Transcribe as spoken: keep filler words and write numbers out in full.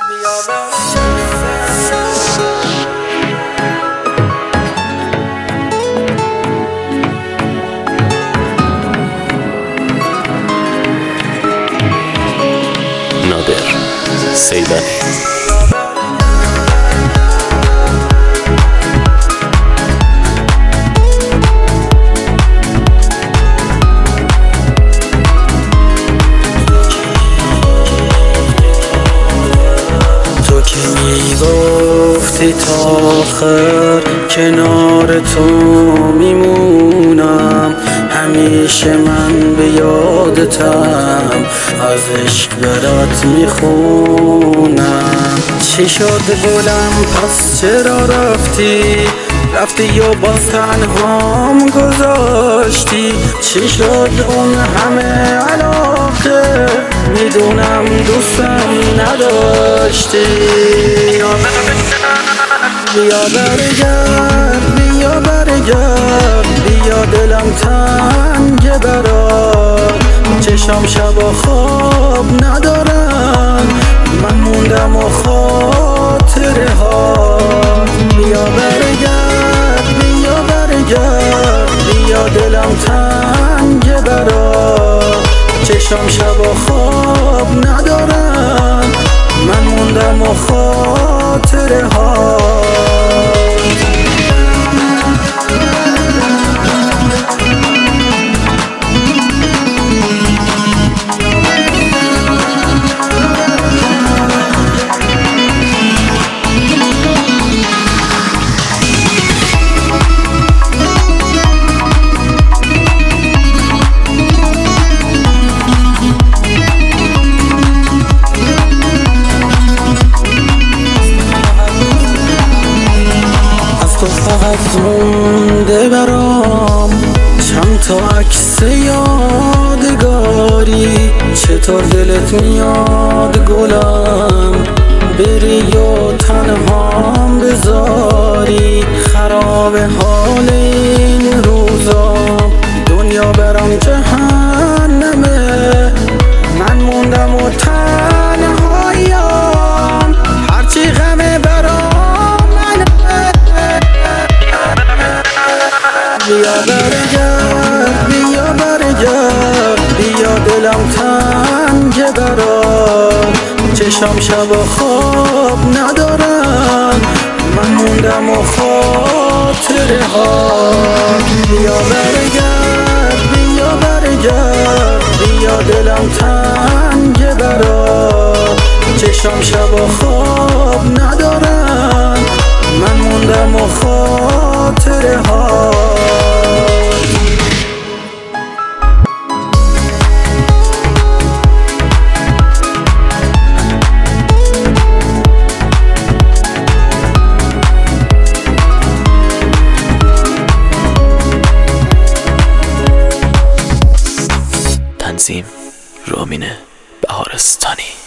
نادر سیدانی. میگفتی تا آخر کنار تو میمونم، همیشه من به یادتم، از عشق برات میخونم. چی شد گلم پس چرا رفتی؟ رفتی یا باز تنهام گذاشتی؟ چی شد اون همه علاقه؟ میدونم دوستم نداشتی. بیا برگرد بیا برگرد بیا دلم تنگ برات، چشام شب و خواب ندارن، من موندم و خاطره ها. بیا برگرد بیا برگرد بیا دلم تنگ برات، چشام شب و خواب ندارن، من موندم و خاطره ها. فقط مونده برام چند تا عکس یادگاری، چطور دلت میاد گلم بری و تنهام بذاری؟ خراب حال این روزا، دنیا برام جهنمه، من موندم و تنهایم، هرچی غمه برام. بیا برگرد بیا برگرد بیا دلم تنگ برات، چشام شب و خواب ندارن، من موندم و خاطره ها. بیا برگرد بیا برگرد بیا دلم تنگ برات، چشام شب و خواب ندارن، من موندم و خاطره ها. تنظیم رامین بهارستانی.